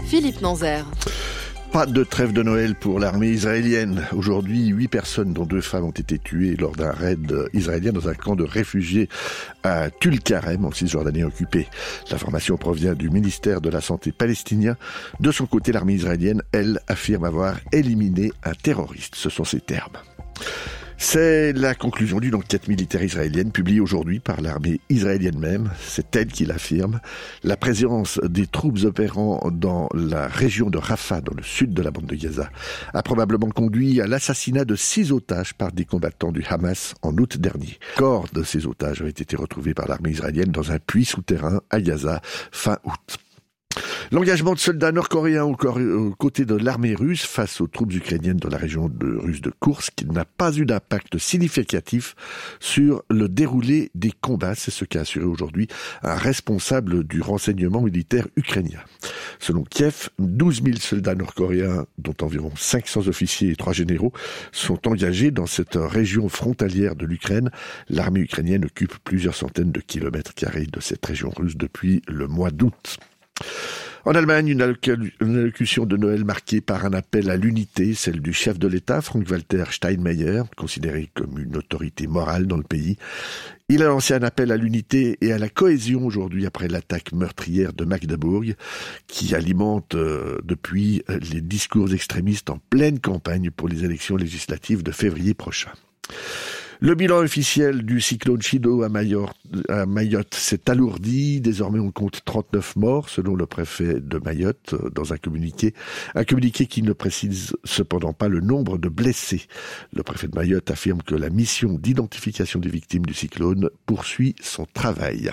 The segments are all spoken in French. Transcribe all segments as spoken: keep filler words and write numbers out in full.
Philippe Nanzer. Pas de trêve de Noël pour l'armée israélienne. Aujourd'hui, huit personnes, dont deux femmes, ont été tuées lors d'un raid israélien dans un camp de réfugiés à Tulkarem, en Cisjordanie occupée. L'information provient du ministère de la Santé palestinien. De son côté, l'armée israélienne, elle, affirme avoir éliminé un terroriste. Ce sont ses termes. C'est la conclusion d'une enquête militaire israélienne publiée aujourd'hui par l'armée israélienne même. C'est elle qui l'affirme. La présence des troupes opérant dans la région de Rafah, dans le sud de la bande de Gaza, a probablement conduit à l'assassinat de six otages par des combattants du Hamas en août dernier. Le corps de ces otages avait été retrouvé par l'armée israélienne dans un puits souterrain à Gaza fin août. L'engagement de soldats nord-coréens aux côtés de l'armée russe face aux troupes ukrainiennes dans la région de, russe de Koursk n'a pas eu d'impact significatif sur le déroulé des combats. C'est ce qu'a assuré aujourd'hui un responsable du renseignement militaire ukrainien. Selon Kiev, douze mille soldats nord-coréens, dont environ cinq cents officiers et trois généraux, sont engagés dans cette région frontalière de l'Ukraine. L'armée ukrainienne occupe plusieurs centaines de kilomètres carrés de cette région russe depuis le mois d'août. En Allemagne, une, alloc- une allocution de Noël marquée par un appel à l'unité, celle du chef de l'État, Frank-Walter Steinmeier, considéré comme une autorité morale dans le pays. Il a lancé un appel à l'unité et à la cohésion aujourd'hui après l'attaque meurtrière de Magdebourg, qui alimente euh, depuis les discours extrémistes en pleine campagne pour les élections législatives de février prochain. Le bilan officiel du cyclone Chido à Mayotte, à Mayotte s'est alourdi. Désormais, on compte trente-neuf morts, selon le préfet de Mayotte, dans un communiqué. Un communiqué qui ne précise cependant pas le nombre de blessés. Le préfet de Mayotte affirme que la mission d'identification des victimes du cyclone poursuit son travail.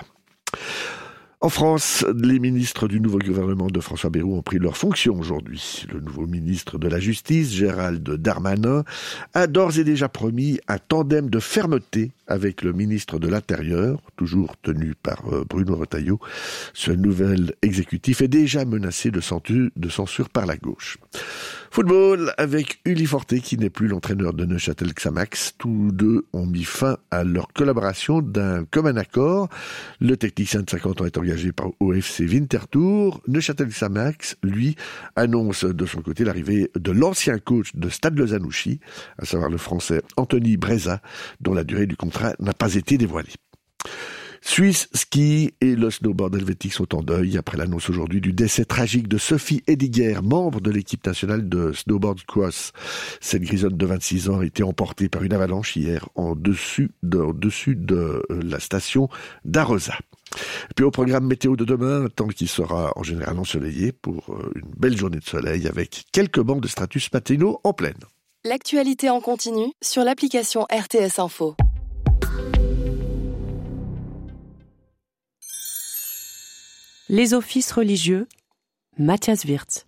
En France, les ministres du nouveau gouvernement de François Bayrou ont pris leurs fonctions aujourd'hui. Le nouveau ministre de la Justice, Gérald Darmanin, a d'ores et déjà promis un tandem de fermeté avec le ministre de l'Intérieur, toujours tenu par Bruno Retailleau. Ce nouvel exécutif est déjà menacé de censure, de censure par la gauche. Football avec Uli Forte, qui n'est plus l'entraîneur de Neuchâtel Xamax. Tous deux ont mis fin à leur collaboration d'un commun accord. Le technicien de cinquante ans est engagé par O F C Winterthur. Neuchâtel Xamax, lui, annonce de son côté l'arrivée de l'ancien coach de Stade Lozanouchi, à savoir le français Anthony Breza, dont la durée du contrat n'a pas été dévoilée. Suisse Ski et le snowboard helvétique sont en deuil après l'annonce aujourd'hui du décès tragique de Sophie Ediger, membre de l'équipe nationale de snowboard cross. Cette grisonne de vingt-six ans a été emportée par une avalanche hier en dessus de, en dessus de la station d'Arosa. Puis au programme météo de demain, un temps qui sera en général ensoleillé pour une belle journée de soleil avec quelques bancs de stratus matinaux en pleine. L'actualité en continu sur l'application R T S Info. Les offices religieux, Matthias Wirtz.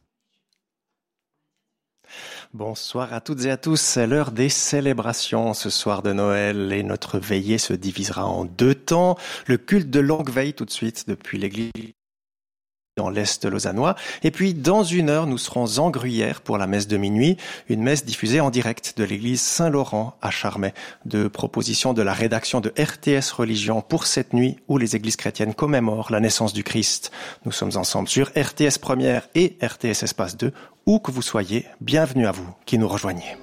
Bonsoir à toutes et à tous, c'est l'heure des célébrations ce soir de Noël et notre veillée se divisera en deux temps. Le culte de longue veille tout de suite depuis l'église dans l'Est lausannois. Et puis, dans une heure, nous serons en Gruyère pour la messe de minuit, une messe diffusée en direct de l'église Saint-Laurent à Charmey. De propositions de la rédaction de R T S Religion pour cette nuit où les églises chrétiennes commémorent la naissance du Christ. Nous sommes ensemble sur R T S Première et R T S Espace deux. Où que vous soyez, bienvenue à vous qui nous rejoignez.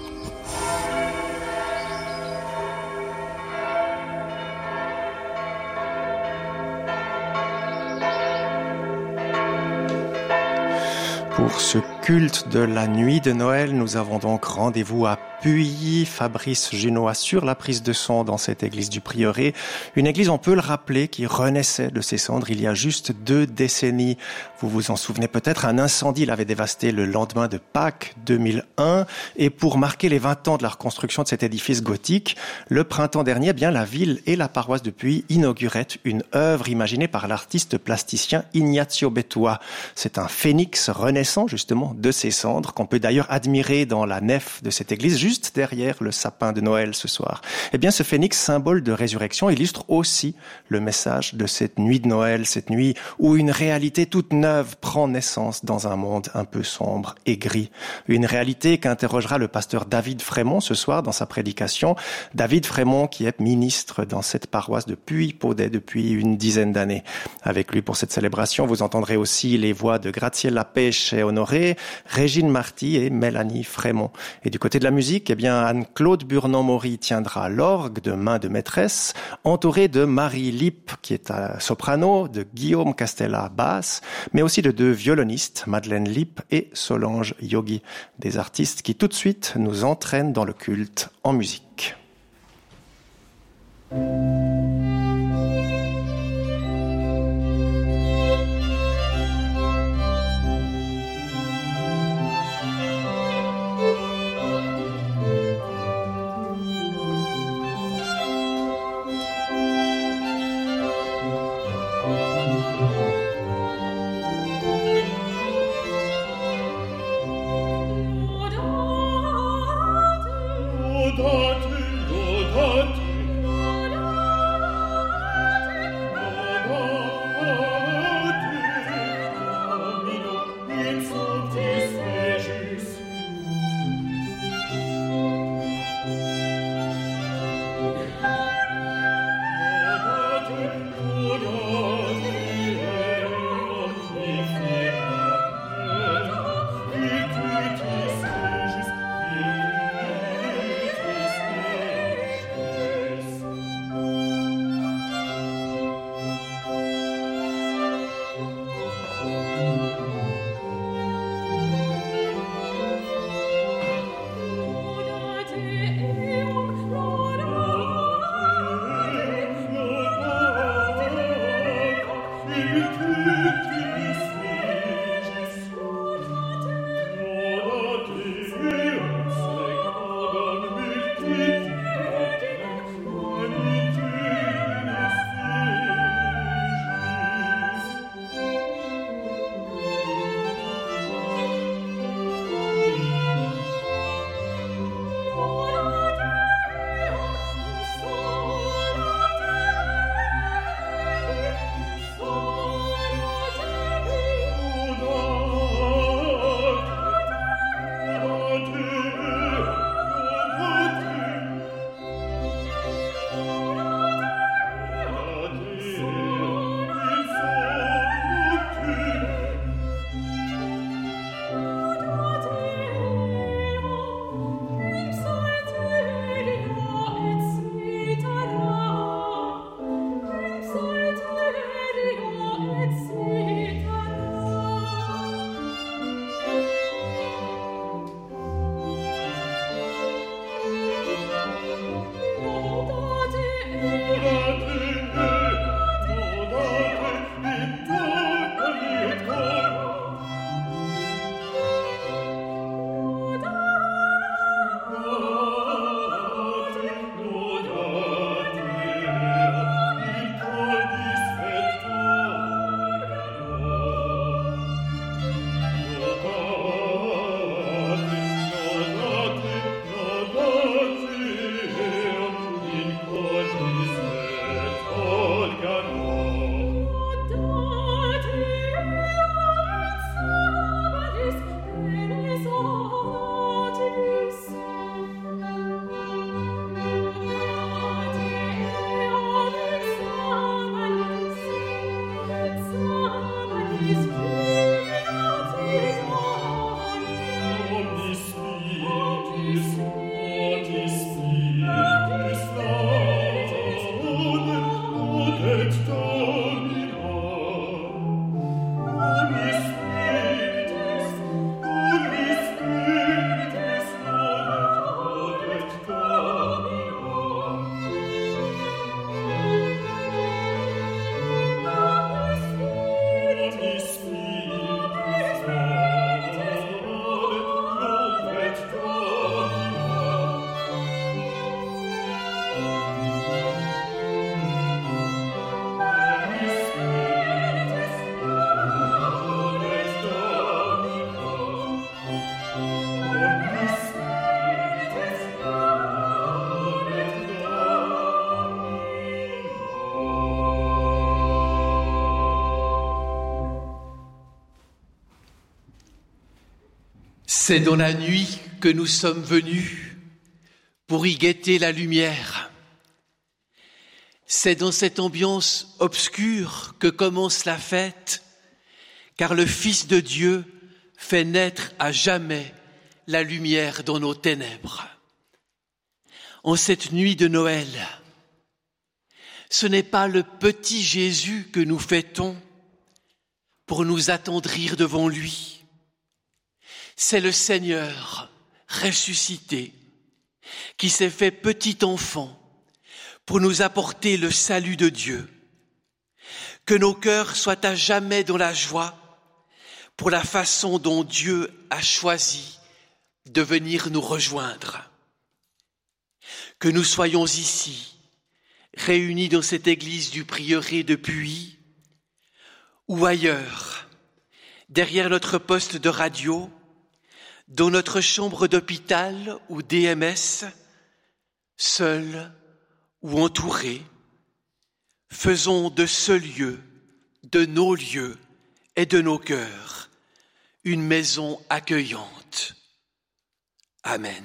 Pour ce culte de la nuit de Noël, nous avons donc rendez-vous à Puilly. Fabrice Genois sur la prise de son dans cette église du Prieuré. Une église, on peut le rappeler, qui renaissait de ses cendres il y a juste deux décennies. Vous vous en souvenez peut-être, un incendie l'avait dévasté le lendemain de Pâques deux mille un. Et pour marquer les vingt ans de la reconstruction de cet édifice gothique, le printemps dernier, eh bien la ville et la paroisse de Puilly inauguraient une œuvre imaginée par l'artiste plasticien Ignazio Bettua. C'est un phénix renaissant, justement, vivant de ses cendres, qu'on peut d'ailleurs admirer dans la nef de cette église, juste derrière le sapin de Noël ce soir. Eh bien, ce phénix, symbole de résurrection, illustre aussi le message de cette nuit de Noël, cette nuit où une réalité toute neuve prend naissance dans un monde un peu sombre et gris. Une réalité qu'interrogera le pasteur David Frémont ce soir dans sa prédication. David Frémont qui est ministre dans cette paroisse de Puy-Podé depuis une dizaine d'années. Avec lui pour cette célébration, vous entendrez aussi les voix de Graziella Pêche et Honoré, Régine Marty et Mélanie Frémont. Et du côté de la musique, eh bien, Anne-Claude Burnon-Maury tiendra l'orgue de main de maîtresse, entourée de Marie Lippe, qui est à soprano, de Guillaume Castella basse, mais aussi de deux violonistes, Madeleine Lippe et Solange Yogi, des artistes qui tout de suite nous entraînent dans le culte en musique. Lodate, lodate, C'est dans la nuit que nous sommes venus pour y guetter la lumière. C'est dans cette ambiance obscure que commence la fête, car le Fils de Dieu fait naître à jamais la lumière dans nos ténèbres. En cette nuit de Noël, ce n'est pas le petit Jésus que nous fêtons pour nous attendrir devant lui. C'est le Seigneur ressuscité qui s'est fait petit enfant pour nous apporter le salut de Dieu. Que nos cœurs soient à jamais dans la joie pour la façon dont Dieu a choisi de venir nous rejoindre. Que nous soyons ici, réunis dans cette église du prieuré de Puy, ou ailleurs, derrière notre poste de radio, dans notre chambre d'hôpital ou D M S, seuls ou entourés, faisons de ce lieu, de nos lieux et de nos cœurs, une maison accueillante. Amen.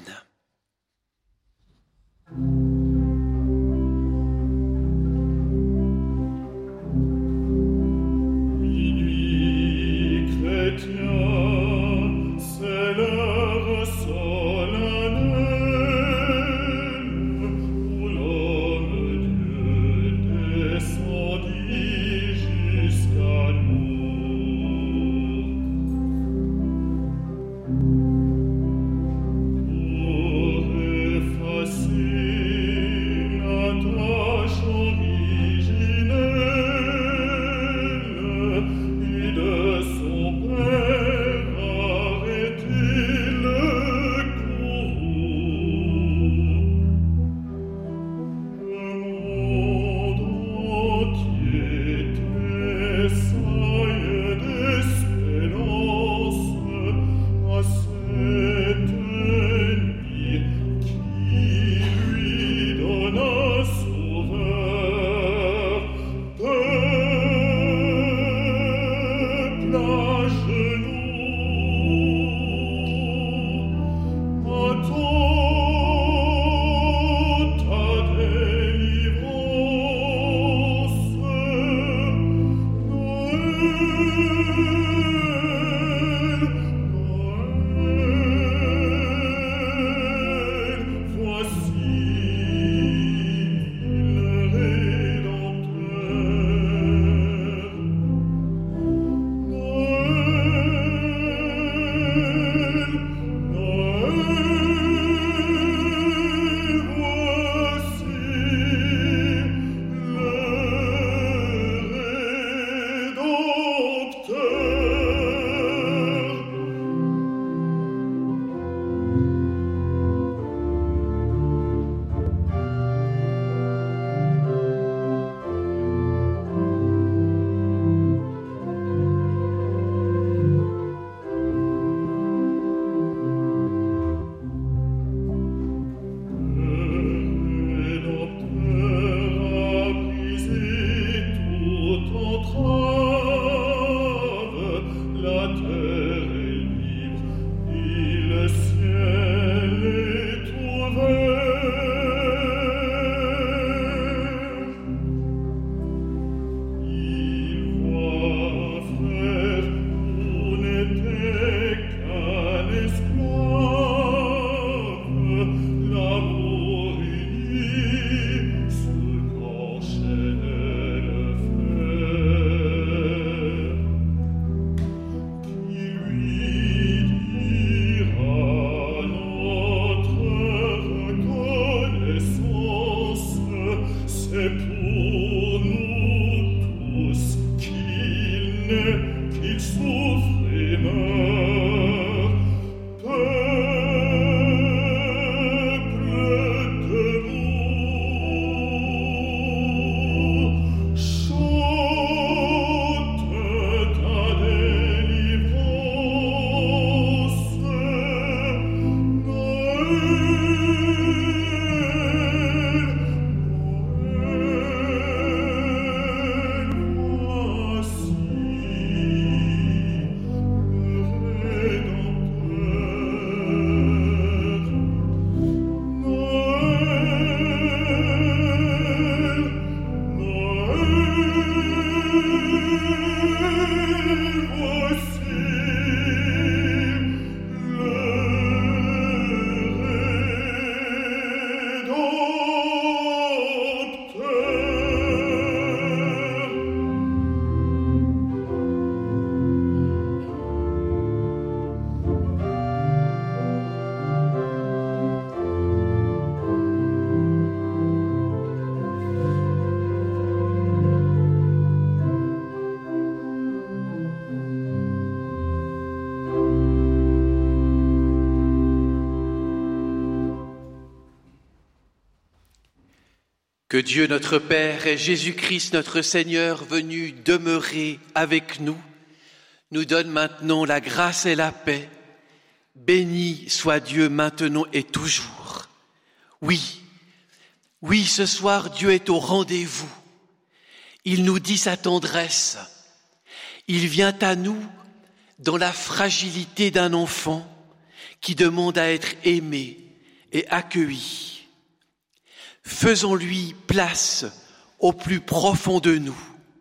Que Dieu notre Père et Jésus-Christ notre Seigneur venu demeurer avec nous, nous donne maintenant la grâce et la paix. Béni soit Dieu maintenant et toujours. Oui, oui, ce soir Dieu est au rendez-vous. Il nous dit sa tendresse. Il vient à nous dans la fragilité d'un enfant qui demande à être aimé et accueilli. Faisons-lui place au plus profond de nous.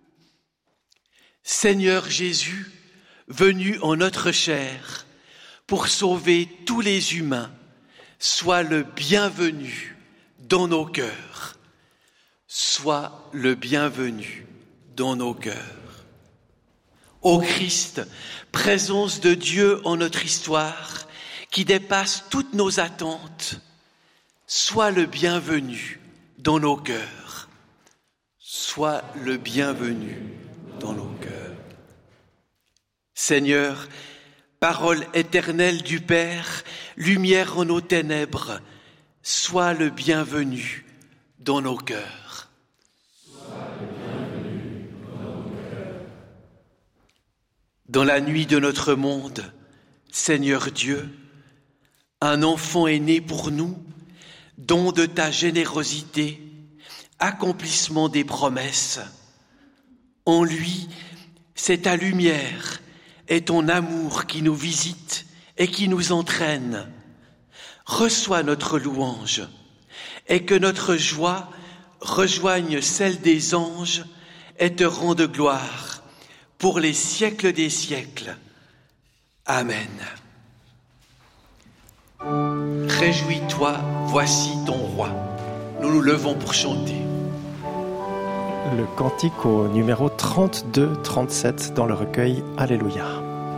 Seigneur Jésus, venu en notre chair pour sauver tous les humains, sois le bienvenu dans nos cœurs. Sois le bienvenu dans nos cœurs. Ô Christ, présence de Dieu en notre histoire qui dépasse toutes nos attentes, sois le bienvenu dans nos cœurs. Sois le bienvenu dans nos cœurs. Seigneur, parole éternelle du Père, lumière en nos ténèbres, sois le bienvenu dans nos cœurs. Sois le bienvenu dans nos cœurs. Dans la nuit de notre monde, Seigneur Dieu, un enfant est né pour nous, don de ta générosité, accomplissement des promesses. En lui, c'est ta lumière et ton amour qui nous visite et qui nous entraîne. Reçois notre louange et que notre joie rejoigne celle des anges et te rende gloire pour les siècles des siècles. Amen. Réjouis-toi, voici ton roi. Nous nous levons pour chanter. Le cantique au numéro trente-deux trente-sept dans le recueil Alléluia.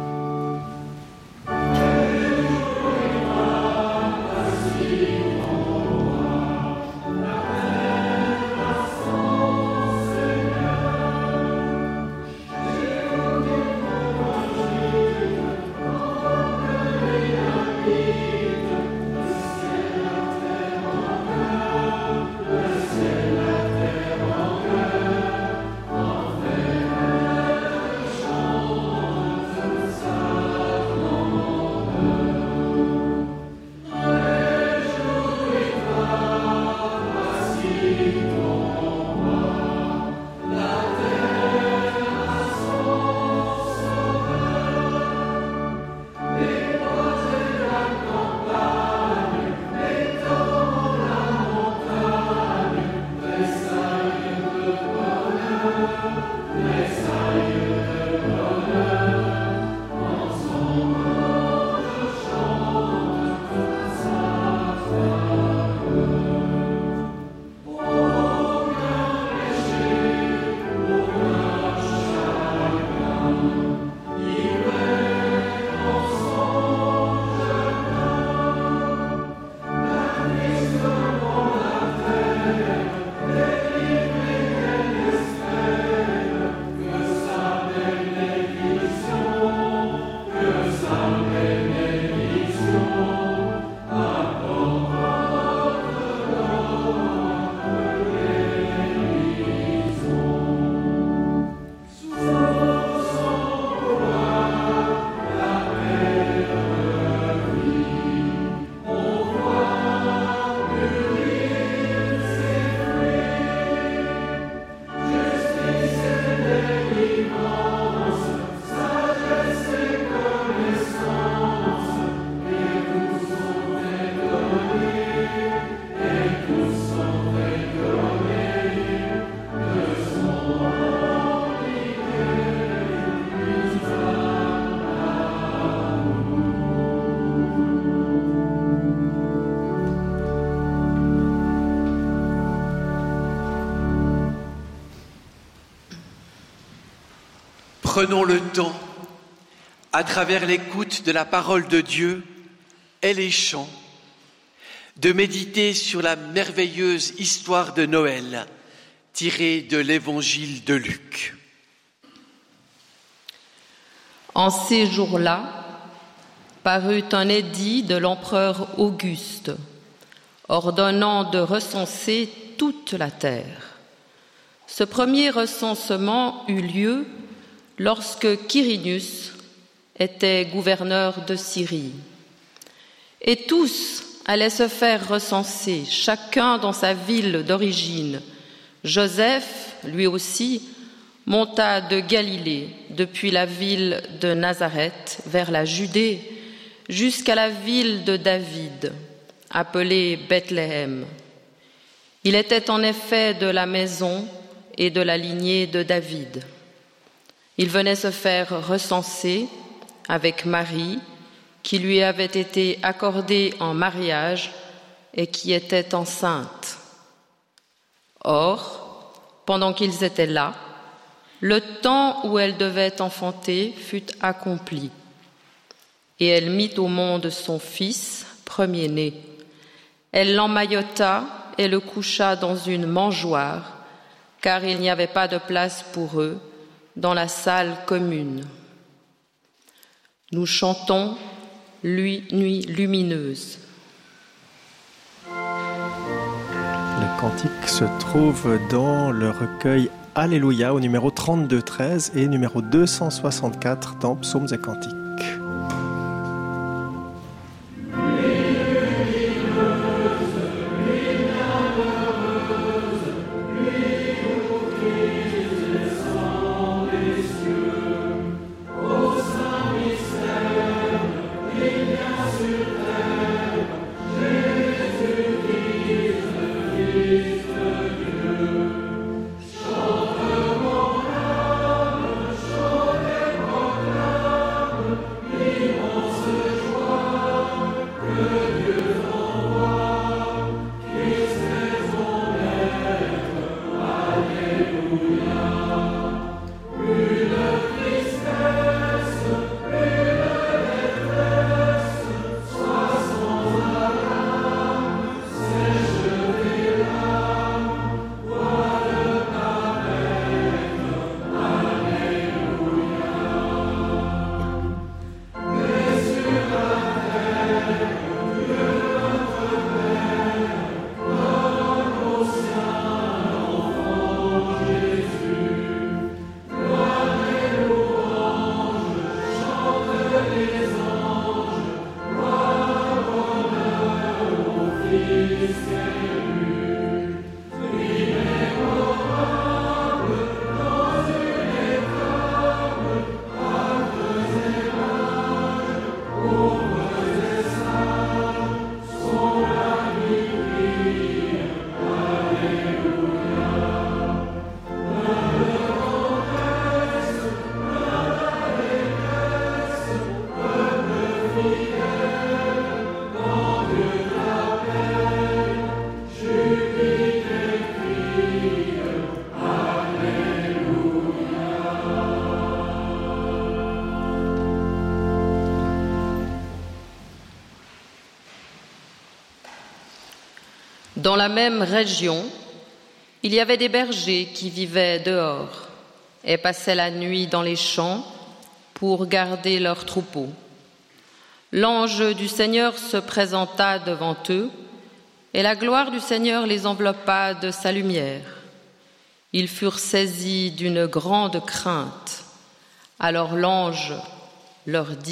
Prenons le temps, à travers l'écoute de la parole de Dieu et les chants, de méditer sur la merveilleuse histoire de Noël tirée de l'évangile de Luc. En ces jours-là, parut un édit de l'empereur Auguste, ordonnant de recenser toute la terre. Ce premier recensement eut lieu lorsque Quirinius était gouverneur de Syrie. Et tous allaient se faire recenser, chacun dans sa ville d'origine. Joseph, lui aussi, monta de Galilée, depuis la ville de Nazareth, vers la Judée, jusqu'à la ville de David, appelée Bethléem. Il était en effet de la maison et de la lignée de David. Il venait se faire recenser avec Marie, qui lui avait été accordée en mariage et qui était enceinte. Or, pendant qu'ils étaient là, le temps où elle devait enfanter fut accompli. Et elle mit au monde son fils, premier-né. Elle l'emmaillota et le coucha dans une mangeoire, car il n'y avait pas de place pour eux dans la salle commune. Nous chantons Lui, Nuit lumineuse. Le cantique se trouve dans le recueil Alléluia au numéro trente-deux treize et numéro deux cent soixante-quatre dans Psaumes et Cantiques. Dans la même région, il y avait des bergers qui vivaient dehors et passaient la nuit dans les champs pour garder leurs troupeaux. L'ange du Seigneur se présenta devant eux et la gloire du Seigneur les enveloppa de sa lumière. Ils furent saisis d'une grande crainte. Alors l'ange leur dit :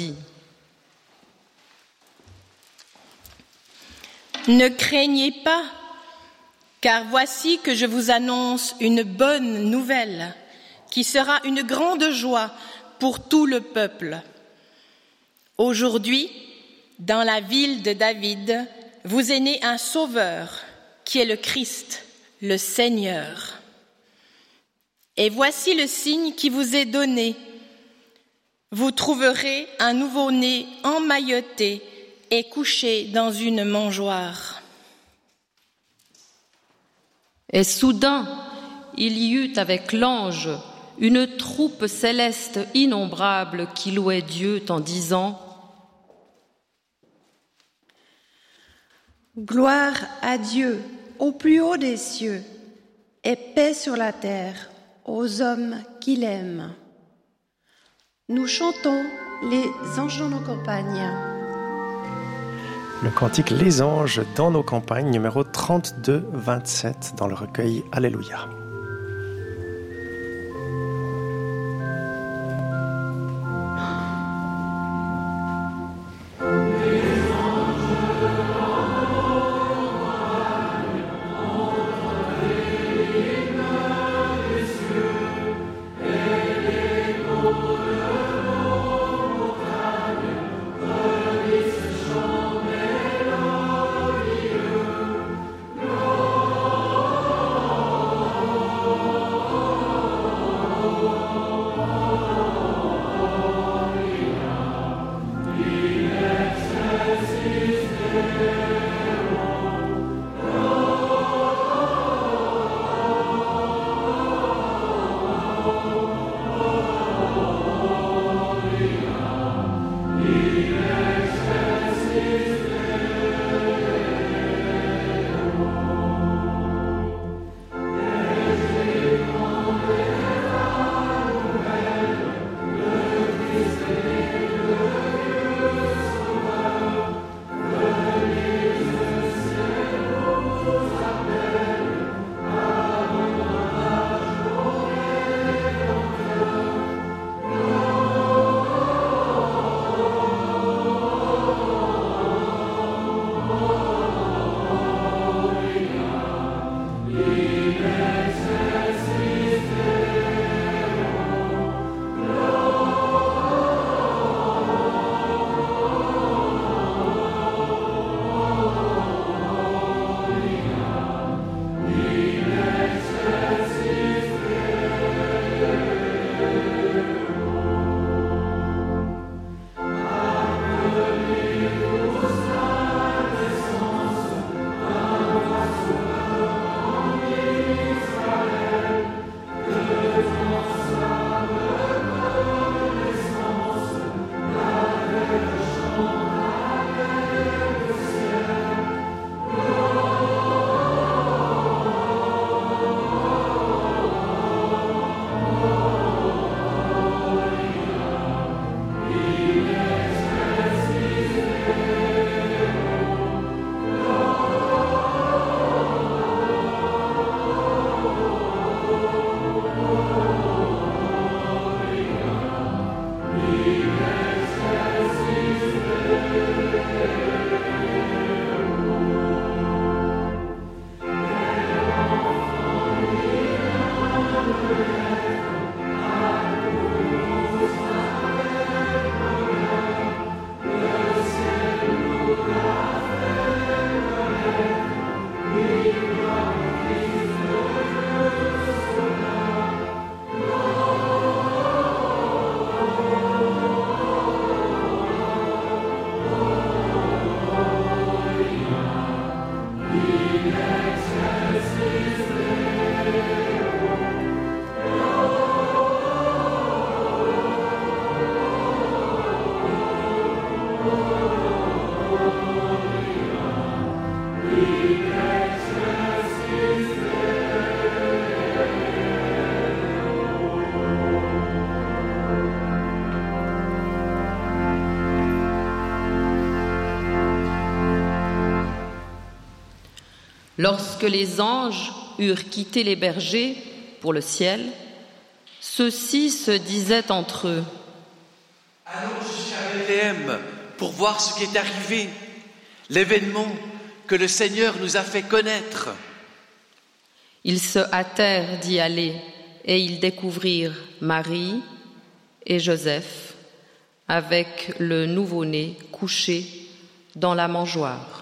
« Ne craignez pas, car voici que je vous annonce une bonne nouvelle qui sera une grande joie pour tout le peuple. Aujourd'hui, dans la ville de David, vous est né un sauveur qui est le Christ, le Seigneur. Et voici le signe qui vous est donné. Vous trouverez un nouveau-né emmailloté et couché dans une mangeoire. » Et soudain, il y eut avec l'ange une troupe céleste innombrable qui louait Dieu en disant : « Gloire à Dieu au plus haut des cieux et paix sur la terre aux hommes qu'il aime. » Nous chantons les anges dans nos campagnes. Le cantique Les Anges dans nos campagnes, numéro trente-deux vingt-sept dans le recueil Alléluia. Lorsque les anges eurent quitté les bergers pour le ciel, ceux-ci se disaient entre eux: « Allons jusqu'à Bethléem pour voir ce qui est arrivé, l'événement que le Seigneur nous a fait connaître. » Ils se hâtèrent d'y aller et ils découvrirent Marie et Joseph avec le nouveau-né couché dans la mangeoire.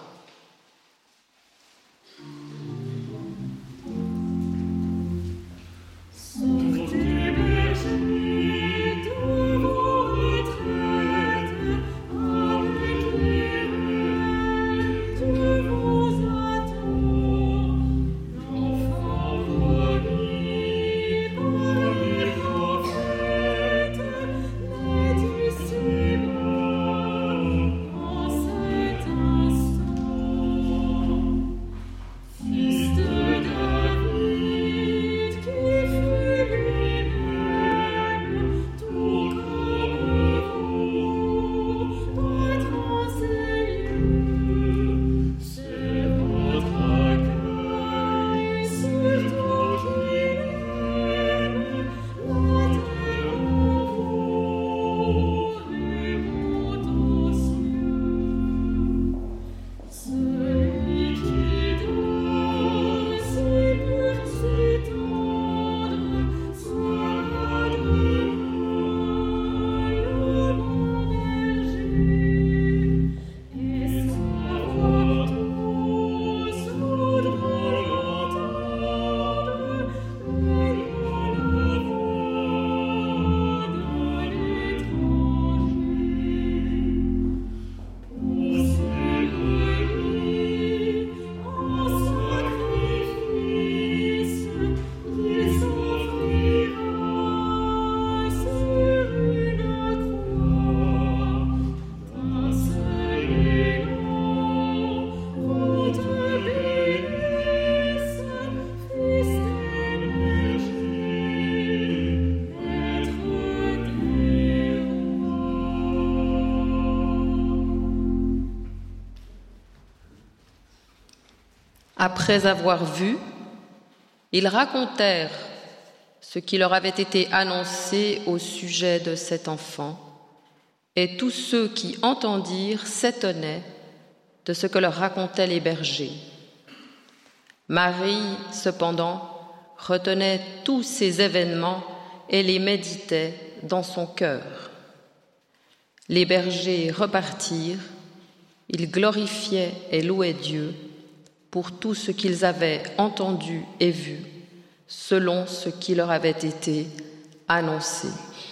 Après avoir vu, ils racontèrent ce qui leur avait été annoncé au sujet de cet enfant, et tous ceux qui entendirent s'étonnaient de ce que leur racontaient les bergers. Marie, cependant, retenait tous ces événements et les méditait dans son cœur. Les bergers repartirent, ils glorifiaient et louaient Dieu pour tout ce qu'ils avaient entendu et vu, selon ce qui leur avait été annoncé.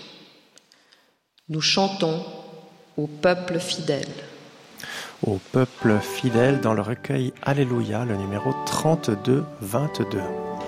Nous chantons au peuple fidèle. Au peuple fidèle dans le recueil Alléluia, le numéro trente-deux vingt-deux.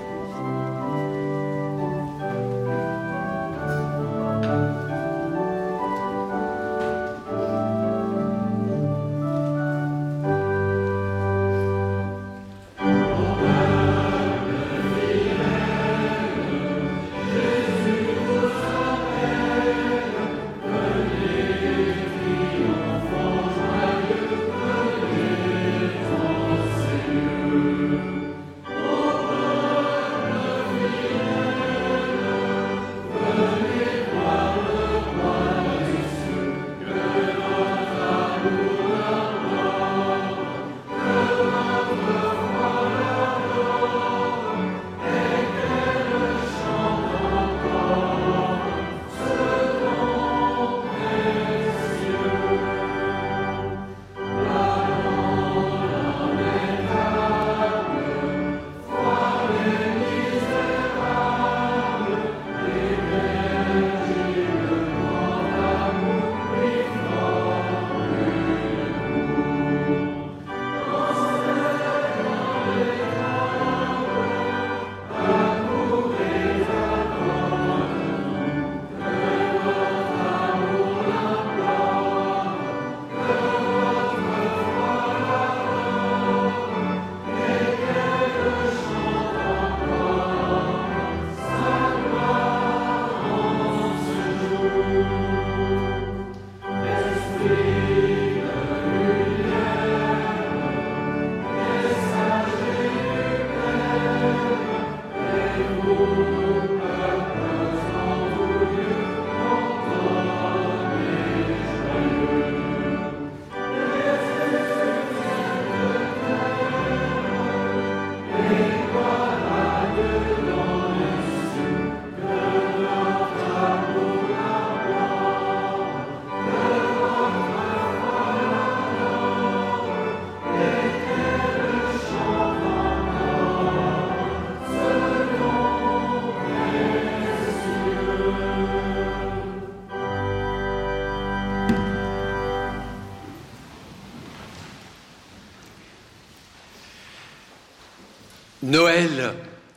Noël,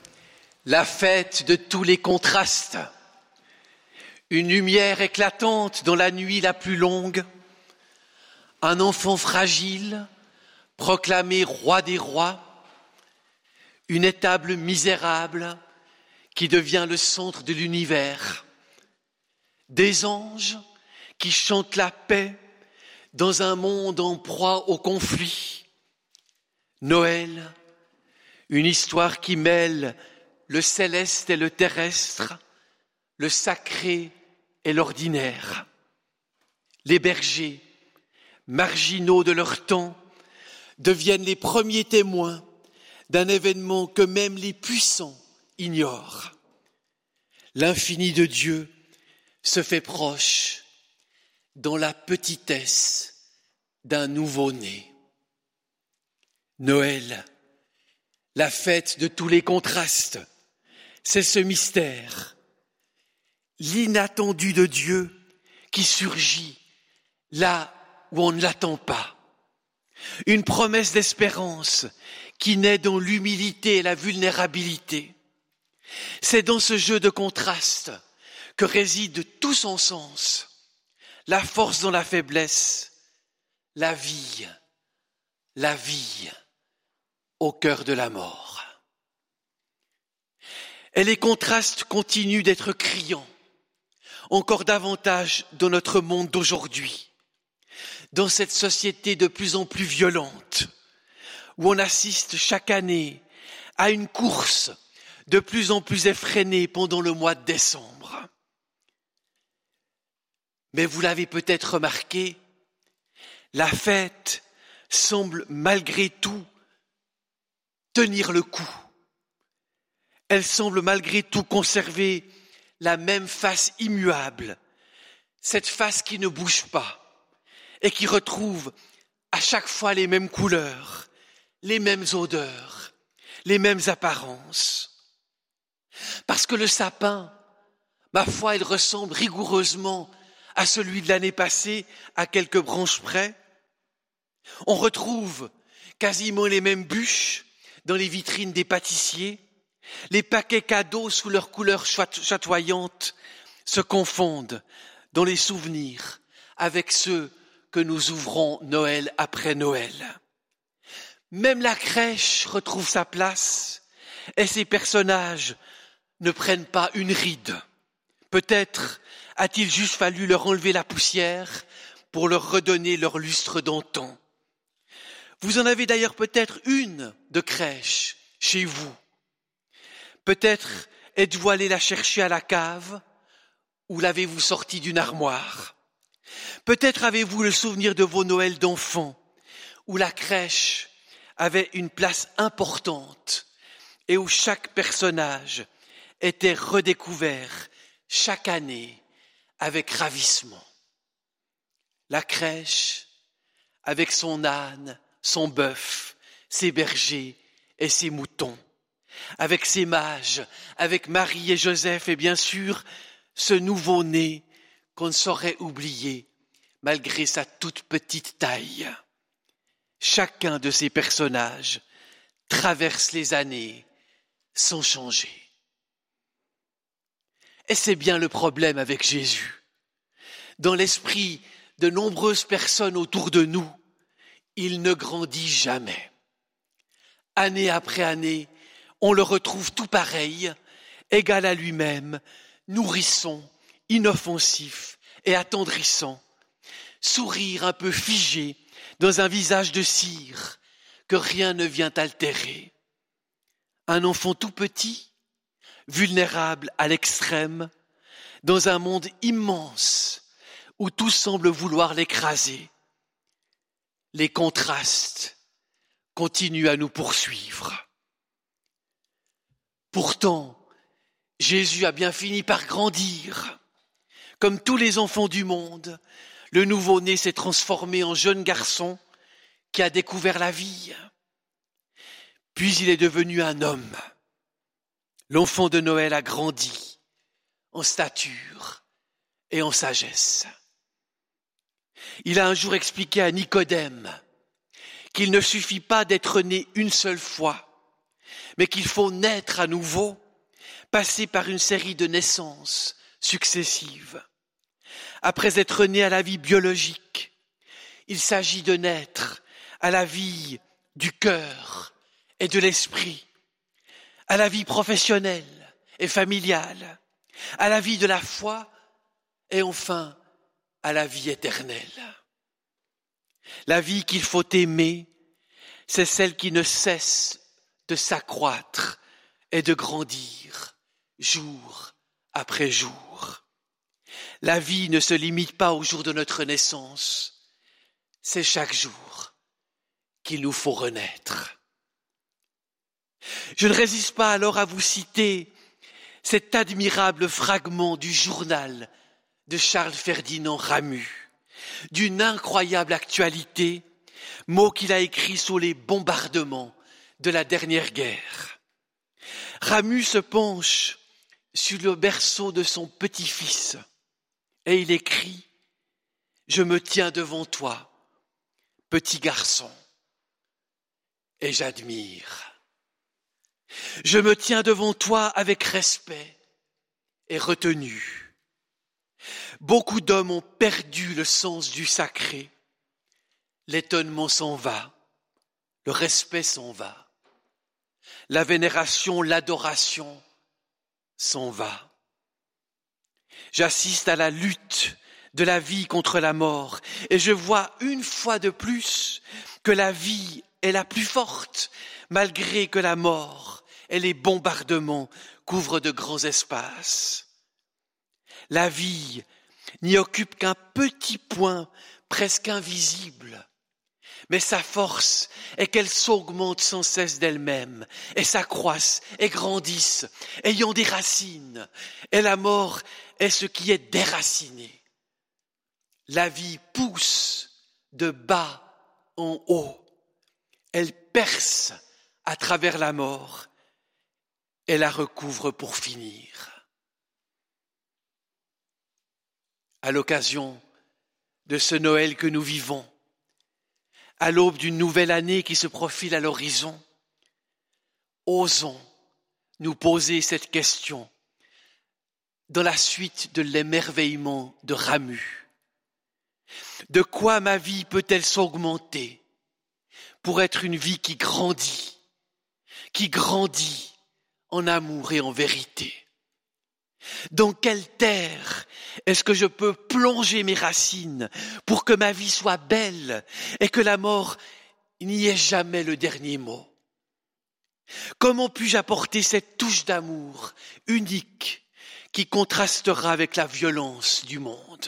la fête de tous les contrastes, une lumière éclatante dans la nuit la plus longue, un enfant fragile, proclamé roi des rois, une étable misérable qui devient le centre de l'univers, des anges qui chantent la paix dans un monde en proie au conflit. Noël, une histoire qui mêle le céleste et le terrestre, le sacré et l'ordinaire. Les bergers, marginaux de leur temps, deviennent les premiers témoins d'un événement que même les puissants ignorent. L'infini de Dieu se fait proche dans la petitesse d'un nouveau-né. Noël, la fête de tous les contrastes, c'est ce mystère, l'inattendu de Dieu qui surgit là où on ne l'attend pas. Une promesse d'espérance qui naît dans l'humilité et la vulnérabilité. C'est dans ce jeu de contrastes que réside tout son sens, la force dans la faiblesse, la vie, la vie au cœur de la mort. Et les contrastes continuent d'être criants, encore davantage dans notre monde d'aujourd'hui, dans cette société de plus en plus violente, où on assiste chaque année à une course de plus en plus effrénée pendant le mois de décembre. Mais vous l'avez peut-être remarqué, la fête semble malgré tout tenir le coup. Elle semble malgré tout conserver la même face immuable, cette face qui ne bouge pas et qui retrouve à chaque fois les mêmes couleurs, les mêmes odeurs, les mêmes apparences. Parce que le sapin, ma foi, il ressemble rigoureusement à celui de l'année passée, à quelques branches près. On retrouve quasiment les mêmes bûches dans les vitrines des pâtissiers. Les paquets cadeaux sous leurs couleurs chatoyantes se confondent dans les souvenirs avec ceux que nous ouvrons Noël après Noël. Même la crèche retrouve sa place et ses personnages ne prennent pas une ride. Peut-être a-t-il juste fallu leur enlever la poussière pour leur redonner leur lustre d'antan. Vous en avez d'ailleurs peut-être une de crèche chez vous. Peut-être êtes-vous allé la chercher à la cave ou l'avez-vous sortie d'une armoire. Peut-être avez-vous le souvenir de vos Noëls d'enfants où la crèche avait une place importante et où chaque personnage était redécouvert chaque année avec ravissement. La crèche, avec son âne, son bœuf, ses bergers et ses moutons, avec ses mages, avec Marie et Joseph et bien sûr ce nouveau-né qu'on ne saurait oublier malgré sa toute petite taille. Chacun de ces personnages traverse les années sans changer. Et c'est bien le problème avec Jésus. Dans l'esprit de nombreuses personnes autour de nous, il ne grandit jamais. Année après année, on le retrouve tout pareil, égal à lui-même, nourrisson, inoffensif et attendrissant, sourire un peu figé dans un visage de cire que rien ne vient altérer. Un enfant tout petit, vulnérable à l'extrême, dans un monde immense où tout semble vouloir l'écraser. Les contrastes continuent à nous poursuivre. Pourtant, Jésus a bien fini par grandir. Comme tous les enfants du monde, le nouveau-né s'est transformé en jeune garçon qui a découvert la vie. Puis il est devenu un homme. L'enfant de Noël a grandi en stature et en sagesse. Il a un jour expliqué à Nicodème qu'il ne suffit pas d'être né une seule fois, mais qu'il faut naître à nouveau, passer par une série de naissances successives. Après être né à la vie biologique, il s'agit de naître à la vie du cœur et de l'esprit, à la vie professionnelle et familiale, à la vie de la foi et enfin à la vie éternelle. La vie qu'il faut aimer, c'est celle qui ne cesse de s'accroître et de grandir jour après jour. La vie ne se limite pas au jour de notre naissance, c'est chaque jour qu'il nous faut renaître. Je ne résiste pas alors à vous citer cet admirable fragment du journal de Charles Ferdinand Ramus, d'une incroyable actualité, mot qu'il a écrit sous les bombardements de la dernière guerre. Ramus se penche sur le berceau de son petit-fils et il écrit « Je me tiens devant toi, petit garçon, et j'admire. Je me tiens devant toi avec respect et retenue. Beaucoup d'hommes ont perdu le sens du sacré. L'étonnement s'en va, le respect s'en va, la vénération, l'adoration s'en va. J'assiste à la lutte de la vie contre la mort et je vois une fois de plus que la vie est la plus forte, malgré que la mort et les bombardements couvrent de grands espaces. La vie n'y occupe qu'un petit point presque invisible, mais sa force est qu'elle s'augmente sans cesse d'elle-même et s'accroisse et grandisse, ayant des racines, et la mort est ce qui est déraciné. La vie pousse de bas en haut, elle perce à travers la mort et la recouvre pour finir. À l'occasion de ce Noël que nous vivons, à l'aube d'une nouvelle année qui se profile à l'horizon, osons nous poser cette question dans la suite de l'émerveillement de Ramu. De quoi ma vie peut-elle s'augmenter pour être une vie qui grandit, qui grandit en amour et en vérité? Dans quelle terre est-ce que je peux plonger mes racines pour que ma vie soit belle et que la mort n'y ait jamais le dernier mot? Comment puis-je apporter cette touche d'amour unique qui contrastera avec la violence du monde?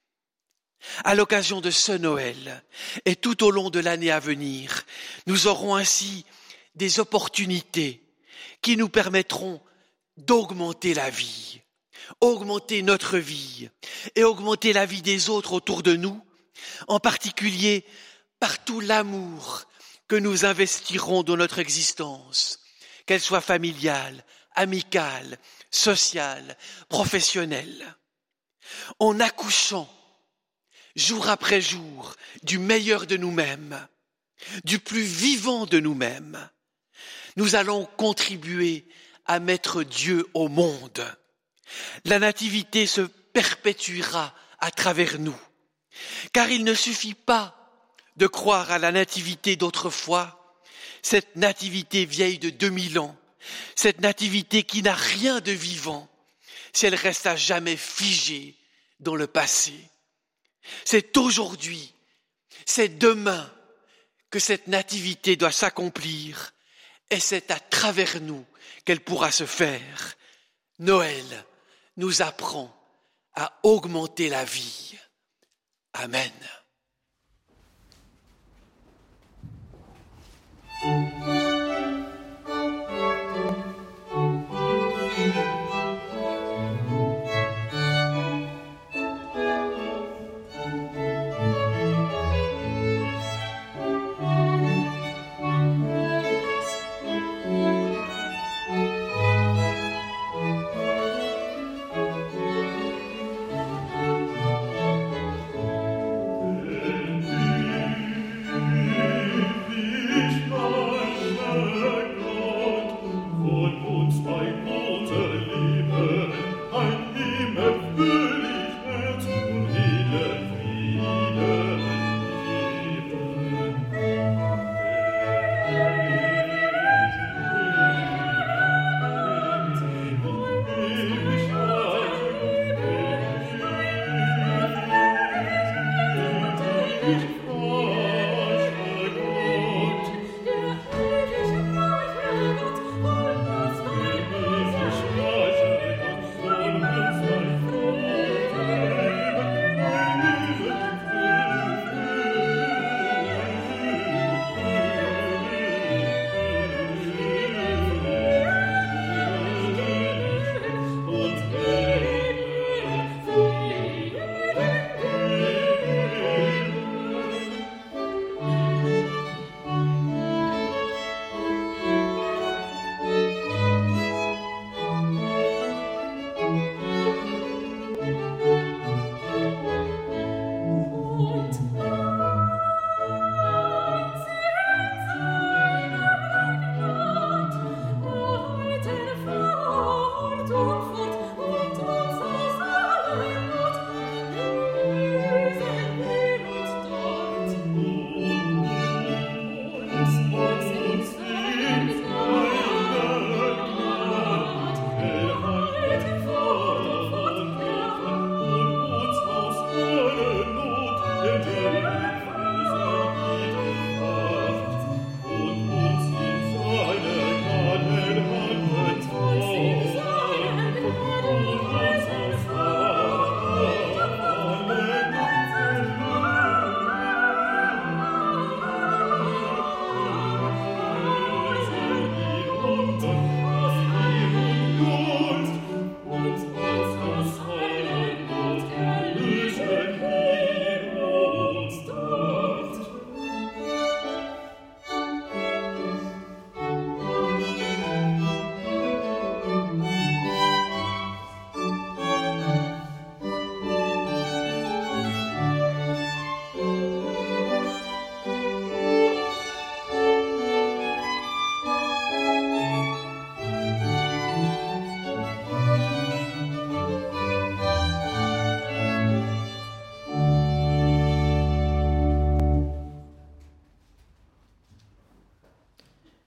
À l'occasion de ce Noël et tout au long de l'année à venir, nous aurons ainsi des opportunités qui nous permettront d'augmenter la vie, augmenter notre vie et augmenter la vie des autres autour de nous, en particulier par tout l'amour que nous investirons dans notre existence, qu'elle soit familiale, amicale, sociale, professionnelle. En accouchant jour après jour du meilleur de nous-mêmes, du plus vivant de nous-mêmes, nous allons contribuer à mettre Dieu au monde. La nativité se perpétuera à travers nous, car il ne suffit pas de croire à la nativité d'autrefois, cette nativité vieille de deux mille ans, cette nativité qui n'a rien de vivant, si elle reste à jamais figée dans le passé. C'est aujourd'hui, c'est demain que cette nativité doit s'accomplir, et c'est à travers nous qu'elle pourra se faire. Noël nous apprend à augmenter la vie. Amen.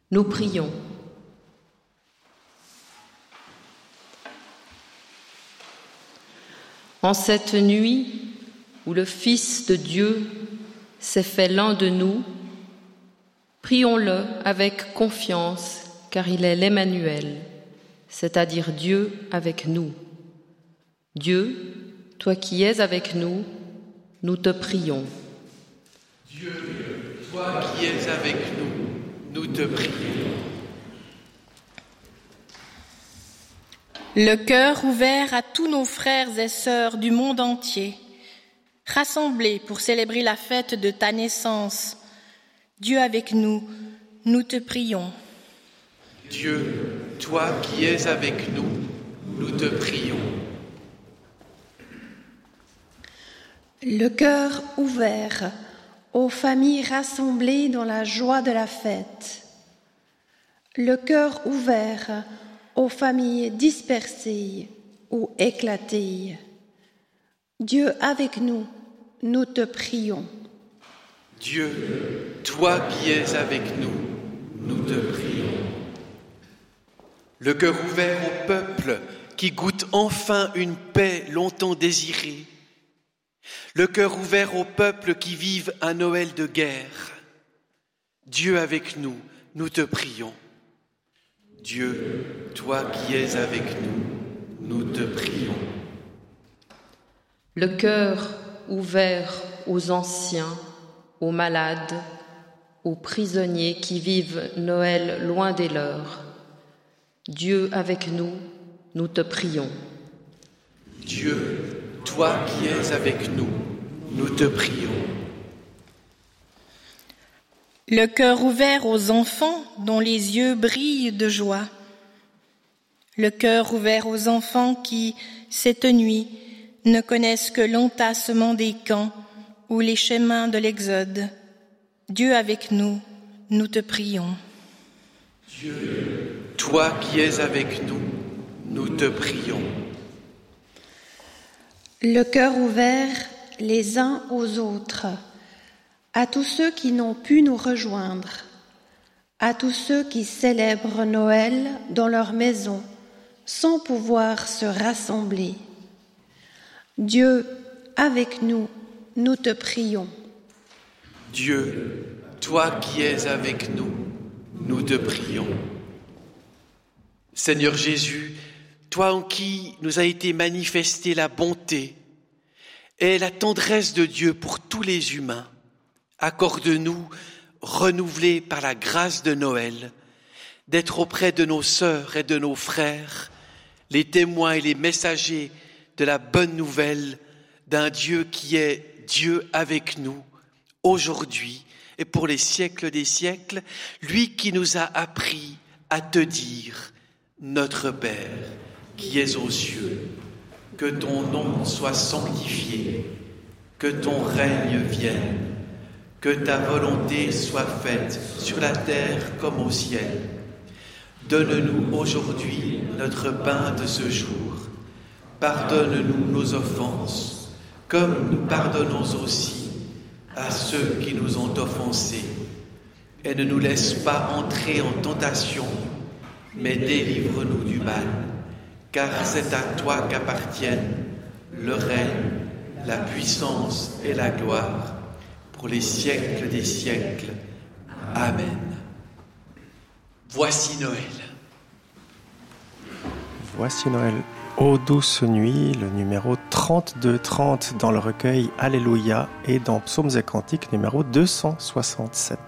Nous prions. En cette nuit où le Fils de Dieu s'est fait l'un de nous, prions-le avec confiance, car il est l'Emmanuel, c'est-à-dire Dieu avec nous. Dieu, toi qui es avec nous, nous te prions. Dieu, toi qui es avec nous, nous te prions. Le cœur ouvert à tous nos frères et sœurs du monde entier, rassemblés pour célébrer la fête de ta naissance, Dieu avec nous, nous te prions. Dieu, toi qui es avec nous, nous te prions. Le cœur ouvert aux familles rassemblées dans la joie de la fête. Le cœur ouvert aux familles dispersées ou éclatées. Dieu avec nous, nous te prions. Dieu, toi qui es avec nous, nous te prions. Le cœur ouvert au peuple qui goûte enfin une paix longtemps désirée. Le cœur ouvert au peuple qui vive un Noël de guerre. Dieu avec nous, nous te prions. Dieu, toi qui es avec nous, nous te prions. Le cœur ouvert aux anciens, aux malades, aux prisonniers qui vivent Noël loin des leurs. Dieu avec nous, nous te prions. Dieu, toi qui es avec nous, nous te prions. Le cœur ouvert aux enfants dont les yeux brillent de joie. Le cœur ouvert aux enfants qui, cette nuit, ne connaissent que l'entassement des camps ou les chemins de l'Exode. Dieu avec nous, nous te prions. Dieu, toi qui es avec nous, nous te prions. Le cœur ouvert les uns aux autres, à tous ceux qui n'ont pu nous rejoindre, à tous ceux qui célèbrent Noël dans leur maison, sans pouvoir se rassembler. Dieu, avec nous, nous te prions. Dieu, toi qui es avec nous, nous te prions. Seigneur Jésus, toi en qui nous a été manifestée la bonté et la tendresse de Dieu pour tous les humains, accorde-nous, renouvelés par la grâce de Noël, d'être auprès de nos sœurs et de nos frères, les témoins et les messagers de la bonne nouvelle d'un Dieu qui est Dieu avec nous, aujourd'hui et pour les siècles des siècles, lui qui nous a appris à te dire, notre Père, qui es aux cieux, que ton nom soit sanctifié, que ton règne vienne, que ta volonté soit faite sur la terre comme au ciel. Donne-nous aujourd'hui notre pain de ce jour. Pardonne-nous nos offenses, comme nous pardonnons aussi à ceux qui nous ont offensés. Et ne nous laisse pas entrer en tentation, mais délivre-nous du mal. Car c'est à toi qu'appartiennent le règne, la puissance et la gloire, pour les siècles des siècles. Amen. Voici Noël. Voici Noël. Ô douce nuit, le numéro trente-deux trente dans le recueil Alléluia et dans Psaumes et Cantiques numéro deux cent soixante-sept.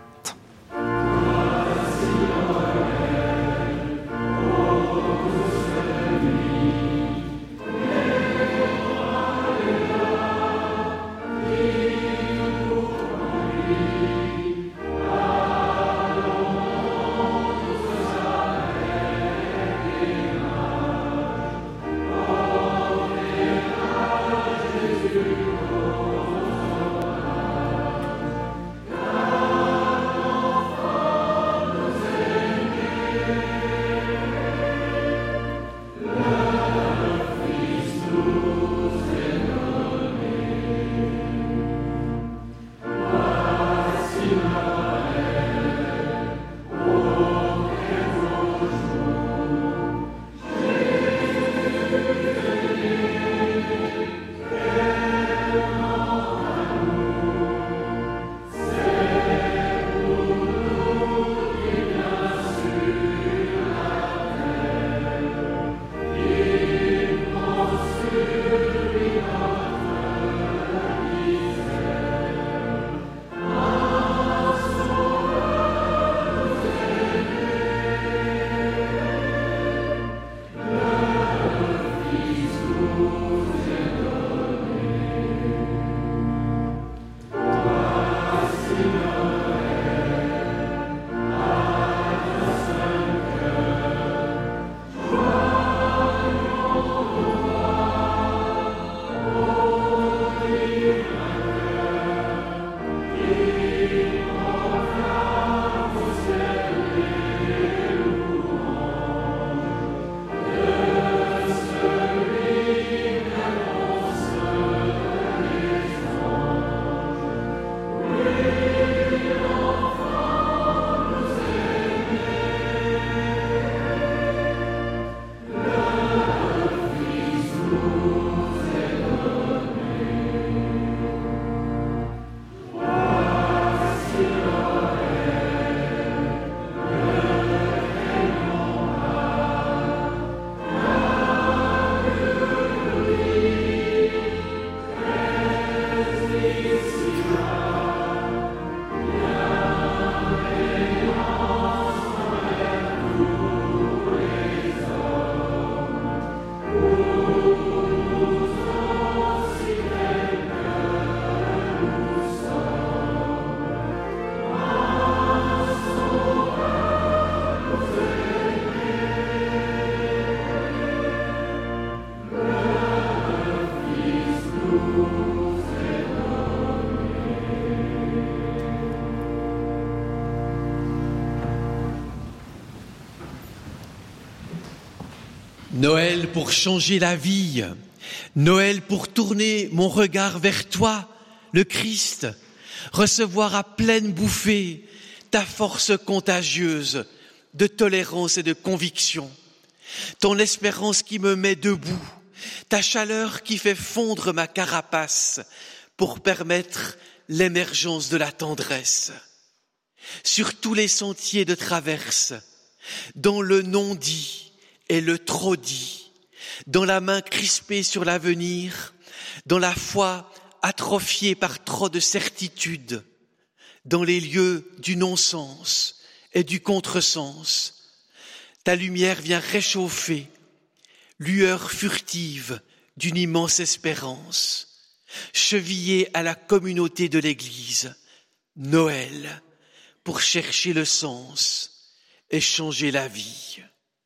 Noël pour changer la vie, Noël pour tourner mon regard vers toi, le Christ, recevoir à pleine bouffée ta force contagieuse de tolérance et de conviction, ton espérance qui me met debout, ta chaleur qui fait fondre ma carapace pour permettre l'émergence de la tendresse. Sur tous les sentiers de traverse, dans le non-dit et le trop-dit, dans la main crispée sur l'avenir, dans la foi atrophiée par trop de certitudes, dans les lieux du non-sens et du contresens, ta lumière vient réchauffer, lueur furtive d'une immense espérance, chevillée à la communauté de l'Église, Noël, pour chercher le sens et changer la vie.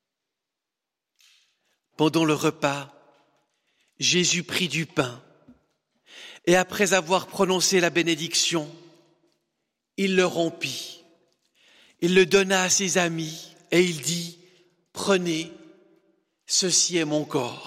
Pendant le repas, Jésus prit du pain et après avoir prononcé la bénédiction, il le rompit, il le donna à ses amis et il dit « Prenez, ceci est mon corps. »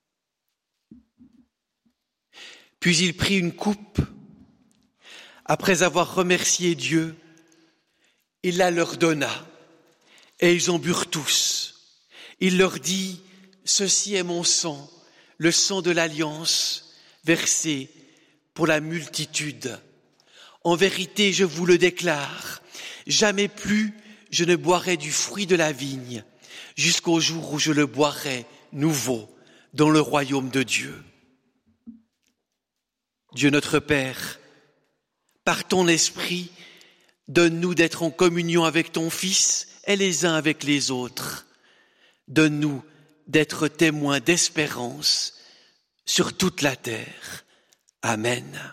Puis il prit une coupe, après avoir remercié Dieu, il la leur donna et ils en burent tous. Il leur dit « Ceci est mon sang, le sang de l'alliance, versé pour la multitude. En vérité, je vous le déclare, jamais plus je ne boirai du fruit de la vigne, jusqu'au jour où je le boirai nouveau dans le royaume de Dieu. » Dieu notre Père, par ton esprit, donne-nous d'être en communion avec ton Fils et les uns avec les autres. Donne-nous d'être témoins d'espérance sur toute la terre. Amen.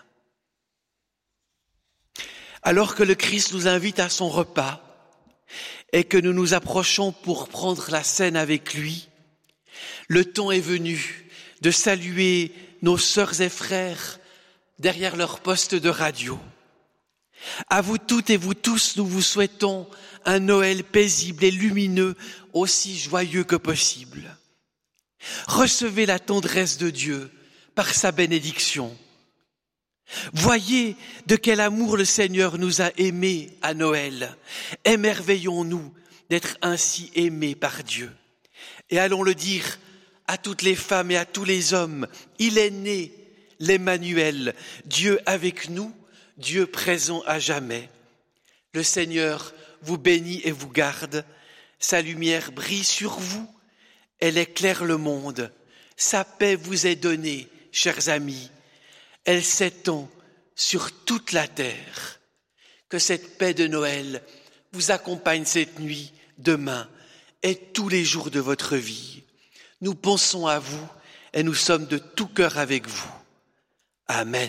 Alors que le Christ nous invite à son repas et que nous nous approchons pour prendre la scène avec lui, le temps est venu de saluer nos sœurs et frères derrière leur poste de radio. À vous toutes et vous tous, nous vous souhaitons un Noël paisible et lumineux, aussi joyeux que possible. Recevez la tendresse de Dieu par sa bénédiction. Voyez de quel amour le Seigneur nous a aimés à Noël. Émerveillons-nous d'être ainsi aimés par Dieu. Et allons le dire à toutes les femmes et à tous les hommes. Il est né, l'Emmanuel, Dieu avec nous, Dieu présent à jamais. Le Seigneur vous bénit et vous garde. Sa lumière brille sur vous. Elle éclaire le monde. Sa paix vous est donnée, chers amis. Elle s'étend sur toute la terre. Que cette paix de Noël vous accompagne cette nuit, demain et tous les jours de votre vie. Nous pensons à vous et nous sommes de tout cœur avec vous. Amen.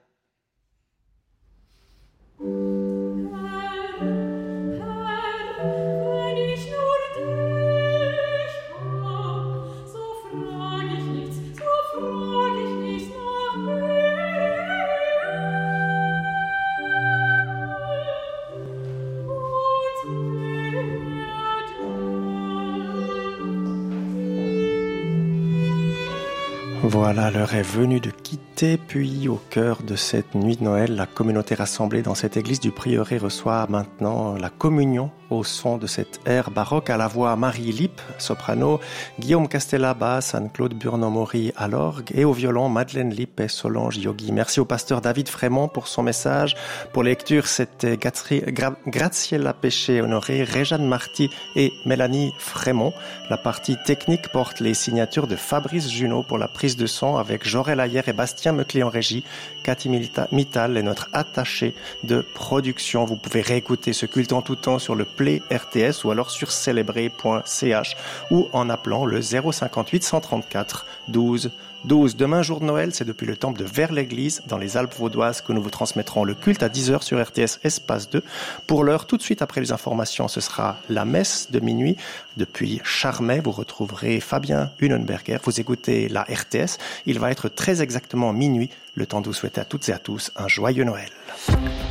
Voilà, l'heure est venue de quitter, puis au cœur de cette nuit de Noël, la communauté rassemblée dans cette église du prieuré reçoit maintenant la communion au son de cette air baroque à la voix Marie Lippe, soprano, Guillaume Castella, basse, Anne-Claude Burnon-Maury à l'orgue et au violon Madeleine Lippe et Solange Yogi. Merci au pasteur David Frémont pour son message. Pour les lectures, c'était Graziella Péché-Honoré, Réjeanne Marty et Mélanie Frémont. La partie technique porte les signatures de Fabrice Junot pour la prise de son avec Jorel Ayer et Bastien Meclé en régie. Cathy Mittal est notre attachée de production. Vous pouvez réécouter ce culte en tout temps sur le Play R T S ou alors sur célébrer point c h ou en appelant le zéro cinquante-huit cent trente-quatre douze douze. Demain, jour de Noël, c'est depuis le temple de Vers-l'Église, dans les Alpes vaudoises, que nous vous transmettrons le culte à dix heures sur R T S Espace deux. Pour l'heure, tout de suite après les informations, ce sera la messe de minuit. Depuis Charmey, vous retrouverez Fabien Hunenberger. Vous écoutez la R T S. Il va être très exactement minuit. Le temps de vous souhaiter à toutes et à tous un joyeux Noël.